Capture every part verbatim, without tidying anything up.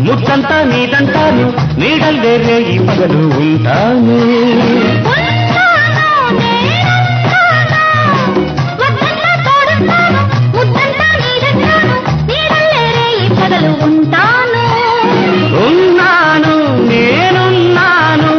ముచ్చంతా నీదంటాను నీడల్లే రేయి పగలు ఉంటాను ఉన్నాను నేనున్నాను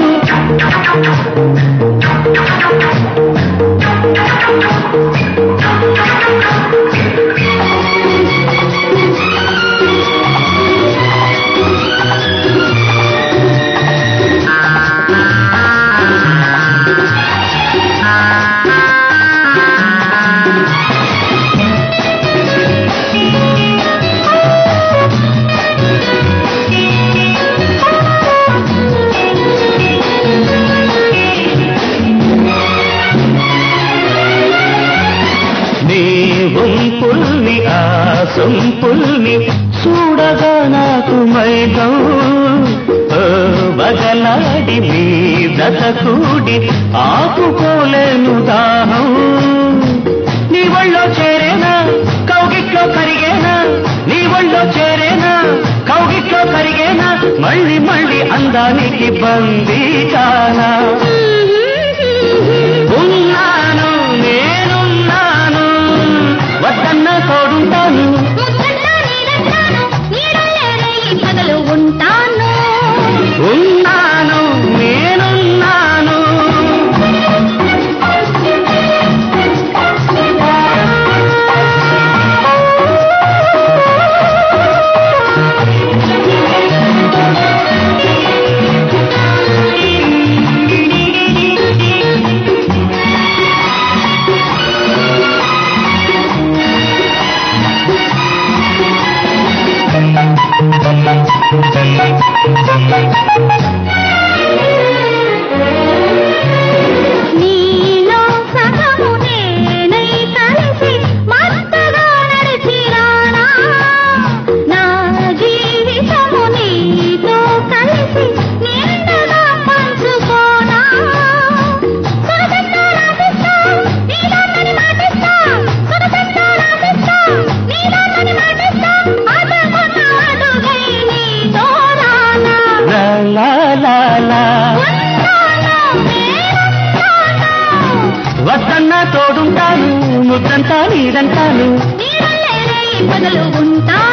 పుల్ని ఆ సొంపుల్ని చూడగా నాకు మైదం బగలాడి మీ దత కూడి ఆపుకోలేను దాహం నీ ఒళ్ళో చేరేనా కౌగిట్లో కరిగేనా నీ ఒళ్ళో చేరేనా కౌగిట్లో కరిగేనా మళ్ళీ మళ్ళీ అందానికి బందీ కానా ఉన్నాను నేనున్నాను వద్దన్న తోడుంటాను ఉన్నాను నేనున్నాను నీలో సగము నేనై కలిసి మత్తుగా నడిచిరానా నా జీవితము నీతో కలిసి నిండుగా పంచుకోనా సురసంగా రాసిస్తా నీలోని మాటిస్తా సురసంగా రాసిస్తా నీలోని మాటిస్తా అదమున్న అడుగై నీతో రానా లా లా లా వద్దన్న తోడుంటాను ముద్దంతా నీదంటాను పగలు ఉంటా